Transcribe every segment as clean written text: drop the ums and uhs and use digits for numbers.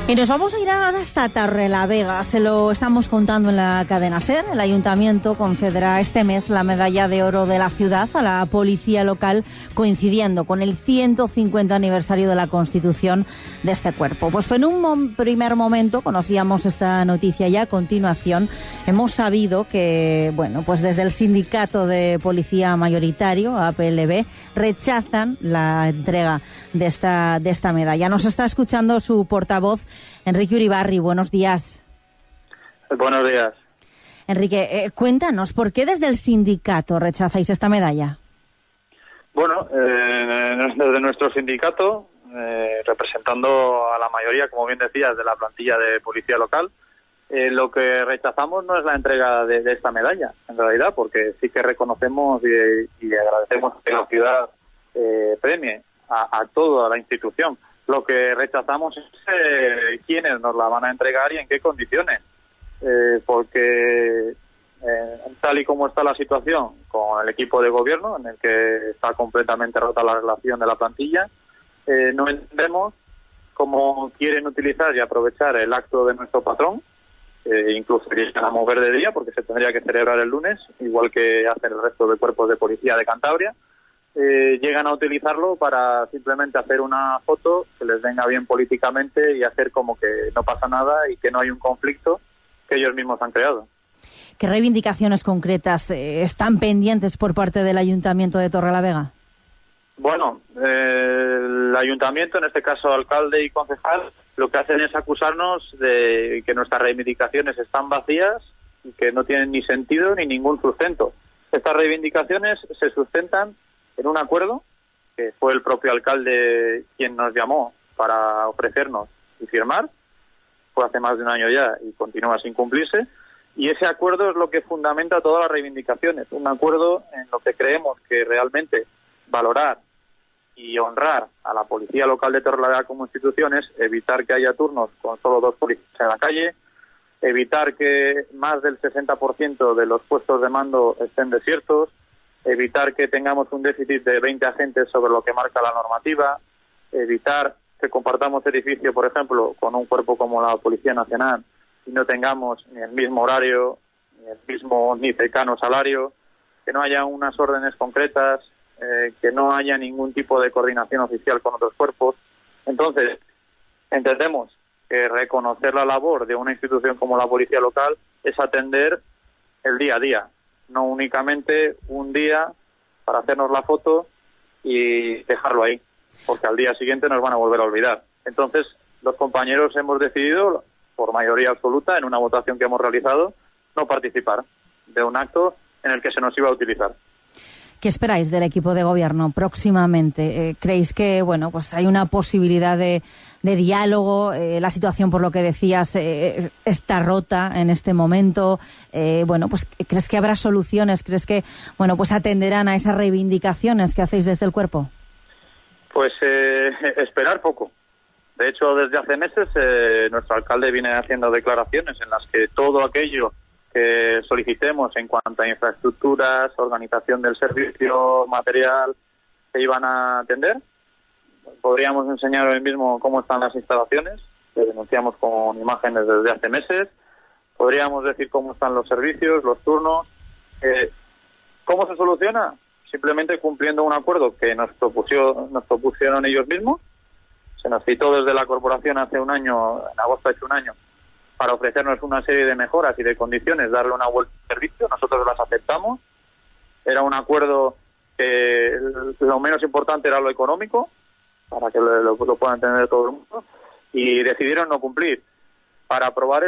Y nos vamos a ir ahora hasta Torrelavega. Se lo estamos contando en la cadena SER. El ayuntamiento concederá este mes la medalla de oro de la ciudad a la policía local, coincidiendo con el 150 aniversario de la constitución de este cuerpo. Pues en un primer momento conocíamos esta noticia y a continuación hemos sabido que, bueno, pues desde el sindicato de policía mayoritario, APLB, rechazan la entrega de esta medalla. Nos está escuchando su portavoz, Enrique Uribarri. Buenos días. Buenos días. Enrique, cuéntanos, ¿por qué desde el sindicato rechazáis esta medalla? Bueno, desde nuestro sindicato, representando a la mayoría, como bien decías, de la plantilla de policía local, lo que rechazamos no es la entrega de esta medalla, en realidad, porque sí que reconocemos y agradecemos que la ciudad premie a toda la institución. Lo que rechazamos es quiénes nos la van a entregar y en qué condiciones, porque tal y como está la situación con el equipo de gobierno, en el que está completamente rota la relación de la plantilla, no entendemos cómo quieren utilizar y aprovechar el acto de nuestro patrón, incluso a mover de día, porque se tendría que celebrar el lunes, igual que hacen el resto de cuerpos de policía de Cantabria. Llegan a utilizarlo para simplemente hacer una foto que les venga bien políticamente y hacer como que no pasa nada y que no hay un conflicto que ellos mismos han creado. ¿Qué reivindicaciones concretas están pendientes por parte del Ayuntamiento de Torrelavega? Bueno, el Ayuntamiento, en este caso alcalde y concejal, lo que hacen es acusarnos de que nuestras reivindicaciones están vacías y que no tienen ni sentido ni ningún sustento. Estas reivindicaciones se sustentan en un acuerdo que fue el propio alcalde quien nos llamó para ofrecernos y firmar. Fue hace más de un año ya y continúa sin cumplirse. Y ese acuerdo es lo que fundamenta todas las reivindicaciones. Un acuerdo en lo que creemos que realmente valorar y honrar a la policía local de Torrelavega como institución es evitar que haya turnos con solo 2 policías en la calle, evitar que más del 60% de los puestos de mando estén desiertos, evitar que tengamos un déficit de 20 agentes sobre lo que marca la normativa, evitar que compartamos edificio, por ejemplo, con un cuerpo como la Policía Nacional y no tengamos ni el mismo horario, ni cercano salario, que no haya unas órdenes concretas, que no haya ningún tipo de coordinación oficial con otros cuerpos. Entonces, entendemos que reconocer la labor de una institución como la Policía Local es atender el día a día, no únicamente un día para hacernos la foto y dejarlo ahí, porque al día siguiente nos van a volver a olvidar. Entonces, los compañeros hemos decidido, por mayoría absoluta, en una votación que hemos realizado, no participar de un acto en el que se nos iba a utilizar. ¿Qué esperáis del equipo de gobierno próximamente? ¿Creéis que pues hay una posibilidad de diálogo? La situación, por lo que decías, está rota en este momento. Pues ¿crees que habrá soluciones? ¿Crees que pues atenderán a esas reivindicaciones que hacéis desde el cuerpo? Pues esperar poco. De hecho, desde hace meses nuestro alcalde viene haciendo declaraciones en las que todo aquello que solicitemos en cuanto a infraestructuras, organización del servicio, material, se iban a atender. Podríamos enseñar hoy mismo cómo están las instalaciones, que denunciamos con imágenes desde hace meses. Podríamos decir cómo están los servicios, los turnos. ¿Cómo se soluciona? Simplemente cumpliendo un acuerdo que nos propusieron ellos mismos. Se nos citó desde la corporación hace un año, en agosto hace un año, para ofrecernos una serie de mejoras y de condiciones, darle una vuelta al servicio. Nosotros las aceptamos. Era un acuerdo que lo menos importante era lo económico, para que lo pueda entender todo el mundo, y decidieron no cumplir. Para aprobar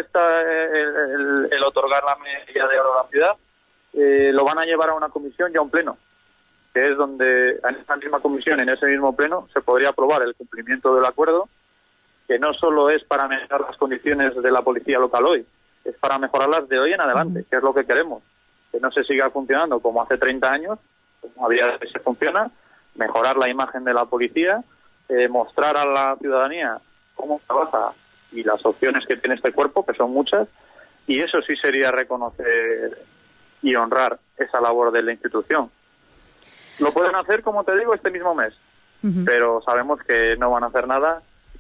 el otorgar la medalla de oro a la ciudad, lo van a llevar a una comisión y a un pleno, que es donde en esa misma comisión, en ese mismo pleno, se podría aprobar el cumplimiento del acuerdo, que no solo es para mejorar las condiciones de la policía local hoy, es para mejorarlas de hoy en adelante, que es lo que queremos. Que no se siga funcionando como hace 30 años, como a día de hoy se funciona, mejorar la imagen de la policía, mostrar a la ciudadanía cómo trabaja y las opciones que tiene este cuerpo, que son muchas, y eso sí sería reconocer y honrar esa labor de la institución. Lo pueden hacer, como te digo, este mismo mes, pero sabemos que no van a hacer nada,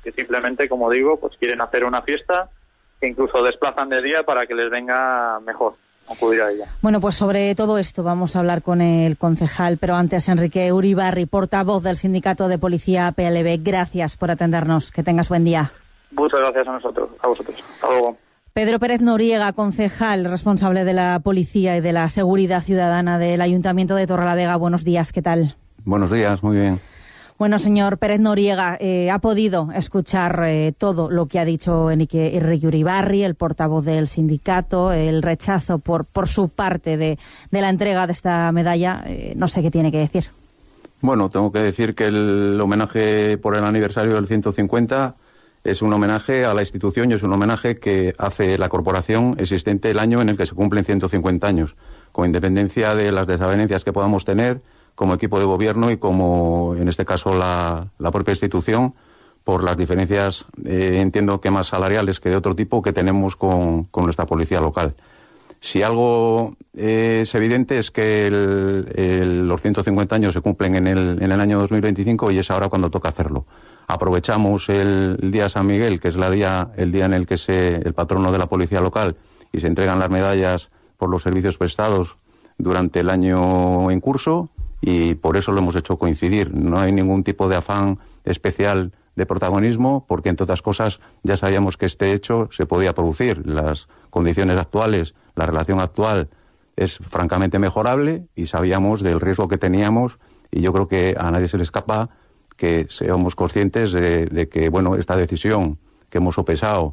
que simplemente, como digo, pues quieren hacer una fiesta que incluso desplazan de día para que les venga mejor acudir a ella. Bueno, pues sobre todo esto vamos a hablar con el concejal, pero antes Enrique Uribarri, portavoz del Sindicato de Policía PLB, gracias por atendernos. Que tengas buen día. Muchas gracias a vosotros. Hasta luego. Pedro Pérez Noriega, concejal responsable de la Policía y de la Seguridad Ciudadana del Ayuntamiento de Torrelavega. Buenos días, ¿qué tal? Buenos días, muy bien. Bueno, señor Pérez Noriega, ha podido escuchar todo lo que ha dicho Enrique Uribarri, el portavoz del sindicato, el rechazo por su parte de la entrega de esta medalla. No sé qué tiene que decir. Bueno, tengo que decir que el homenaje por el aniversario del 150 es un homenaje a la institución y es un homenaje que hace la corporación existente el año en el que se cumplen 150 años, con independencia de las desavenencias que podamos tener como equipo de gobierno y como, en este caso, la propia institución, por las diferencias, entiendo que más salariales que de otro tipo, que tenemos con nuestra policía local. Si algo es evidente es que los 150 años se cumplen en el año 2025 y es ahora cuando toca hacerlo. Aprovechamos el día de San Miguel, que es el día en el que el patrono de la policía local, y se entregan las medallas por los servicios prestados durante el año en curso, y por eso lo hemos hecho coincidir. No hay ningún tipo de afán especial de protagonismo, porque entre otras cosas ya sabíamos que este hecho se podía producir. Las condiciones actuales, la relación actual es francamente mejorable y sabíamos del riesgo que teníamos, y yo creo que a nadie se le escapa que seamos conscientes de que, bueno, esta decisión que hemos sopesado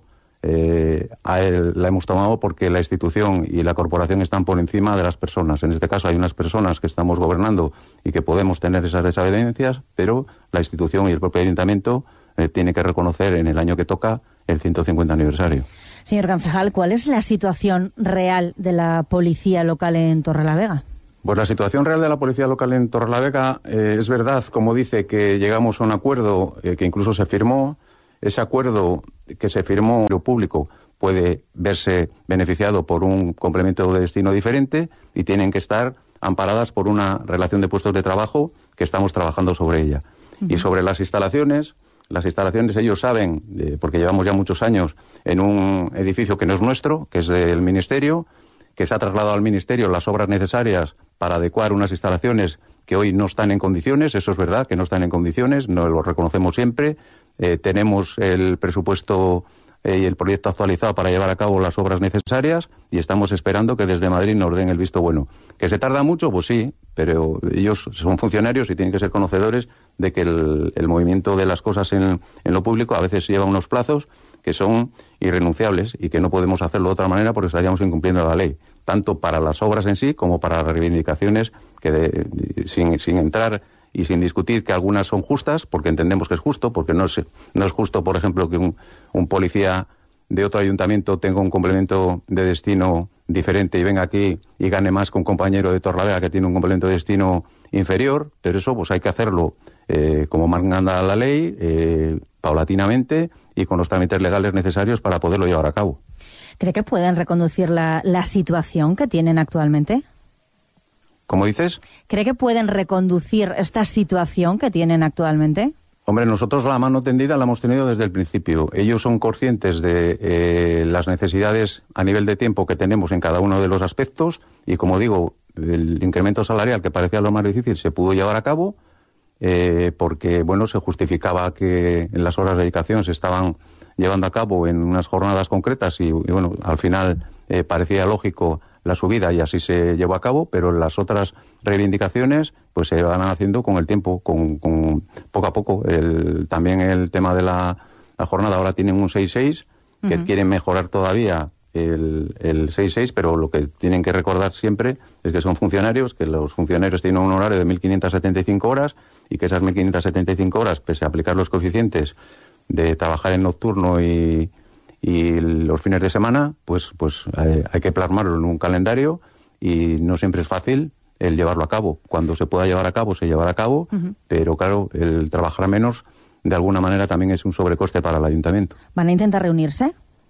la hemos tomado porque la institución y la corporación están por encima de las personas. En este caso hay unas personas que estamos gobernando y que podemos tener esas desavenencias, pero la institución y el propio ayuntamiento tiene que reconocer en el año que toca el 150 aniversario. Señor concejal, ¿cuál es la situación real de la policía local en Torrelavega? Pues la situación real de la policía local en Torrelavega es verdad, como dice, que llegamos a un acuerdo que incluso se firmó. Ese acuerdo que se firmó en lo público puede verse beneficiado por un complemento de destino diferente y tienen que estar amparadas por una relación de puestos de trabajo que estamos trabajando sobre ella. Uh-huh. Y sobre las instalaciones ellos saben, porque llevamos ya muchos años en un edificio que no es nuestro, que es del Ministerio, que se ha trasladado al Ministerio las obras necesarias para adecuar unas instalaciones que hoy no están en condiciones. Eso es verdad, que no están en condiciones, no lo reconocemos siempre. Tenemos el presupuesto y el proyecto actualizado para llevar a cabo las obras necesarias y estamos esperando que desde Madrid nos den el visto bueno. ¿Que se tarda mucho? Pues sí, pero ellos son funcionarios y tienen que ser conocedores de que el movimiento de las cosas en lo público a veces lleva unos plazos que son irrenunciables y que no podemos hacerlo de otra manera porque estaríamos incumpliendo la ley, tanto para las obras en sí como para las reivindicaciones que sin entrar y sin discutir que algunas son justas, porque entendemos que es justo, porque no es justo, por ejemplo, que un policía de otro ayuntamiento tenga un complemento de destino diferente y venga aquí y gane más que un compañero de Torrelavega que tiene un complemento de destino inferior, pero eso pues hay que hacerlo como manda la ley, paulatinamente y con los trámites legales necesarios para poderlo llevar a cabo. ¿Cree que pueden reconducir la situación que tienen actualmente? ¿Cómo dices? ¿Cree que pueden reconducir esta situación que tienen actualmente? Hombre, nosotros la mano tendida la hemos tenido desde el principio. Ellos son conscientes de las necesidades a nivel de tiempo que tenemos en cada uno de los aspectos y, como digo, el incremento salarial, que parecía lo más difícil, se pudo llevar a cabo porque, bueno, se justificaba que en las horas de dedicación se estaban llevando a cabo en unas jornadas concretas y bueno, al final parecía lógico la subida y así se llevó a cabo, pero las otras reivindicaciones pues se van haciendo con el tiempo, con poco a poco. También el tema de la jornada, ahora tienen un 6-6, que quieren mejorar todavía el 6-6, pero lo que tienen que recordar siempre es que son funcionarios, que los funcionarios tienen un horario de 1.575 horas y que esas 1.575 horas, pese a aplicar los coeficientes de trabajar en nocturno y los fines de semana, pues hay que plasmarlo en un calendario y no siempre es fácil el llevarlo a cabo. Cuando se pueda llevar a cabo, se llevará a cabo, pero claro, el trabajar menos de alguna manera también es un sobrecoste para el ayuntamiento. ¿Van a intentar reunirse?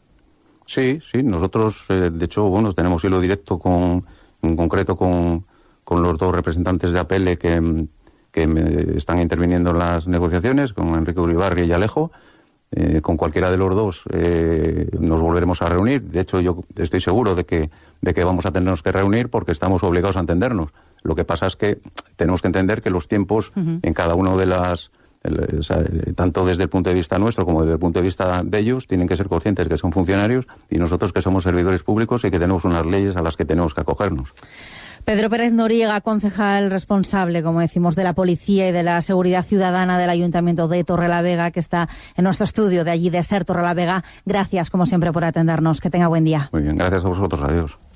Sí, nosotros de hecho, bueno, tenemos hilo directo en concreto con los dos representantes de APL que están interviniendo en las negociaciones, con Enrique Uribarri y Alejo. con cualquiera de los dos nos volveremos a reunir. De hecho, yo estoy seguro de que vamos a tenernos que reunir porque estamos obligados a entendernos. Lo que pasa es que tenemos que entender que los tiempos en cada uno de las... tanto desde el punto de vista nuestro como desde el punto de vista de ellos, tienen que ser conscientes que son funcionarios y nosotros que somos servidores públicos y que tenemos unas leyes a las que tenemos que acogernos. Pedro Pérez Noriega, concejal responsable, como decimos, de la Policía y de la Seguridad Ciudadana del Ayuntamiento de Torrelavega, que está en nuestro estudio de allí de SER Torrelavega. Gracias, como siempre, por atendernos. Que tenga buen día. Muy bien, gracias a vosotros. Adiós.